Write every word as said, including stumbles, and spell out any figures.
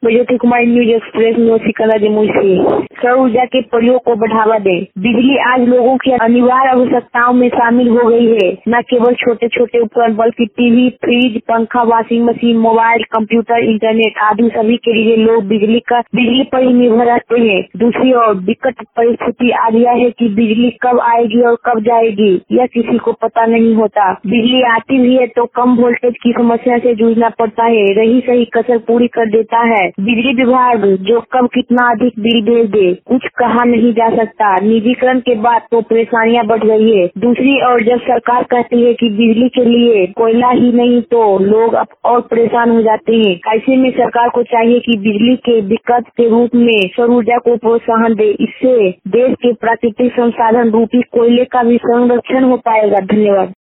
ज्योति Kumari, news express news Sikandar Jamui से। सौर ऊर्जा के प्रयोग को बढ़ावा दे। बिजली आज लोगों की अनिवार्य आवश्यकताओं में शामिल हो गई है। न केवल छोटे छोटे उपकरण बल्कि टीवी, फ्रिज, पंखा, washing machine, mobile, computer, internet आदि सभी के लिए लोग बिजली का बिजली पर ही निर्भर रहते हैं। दूसरी ओर विकट परिस्थिति आ गया है कि बिजली कब आएगी और कब जाएगी यह किसी को पता नहीं होता। बिजली आती भी है तो कम वोल्टेज की समस्या से जूझना पड़ता है, रही सही कसर पूरी कर देता है बिजली विभाग, जो कब कितना अधिक बिल भेज दे कुछ कहा नहीं जा सकता। निजीकरण के बाद तो परेशानियां बढ़ गई है। दूसरी ओर जब सरकार कहती है कि बिजली के लिए कोयला ही नहीं तो लोग अब और परेशान हो जाते हैं। ऐसे में सरकार को चाहिए कि बिजली के विकल्प के रूप में सौर ऊर्जा को प्रोत्साहन दे। इससे देश के प्राकृतिक संसाधन रूपी कोयले का भी संरक्षण हो पाएगा। धन्यवाद।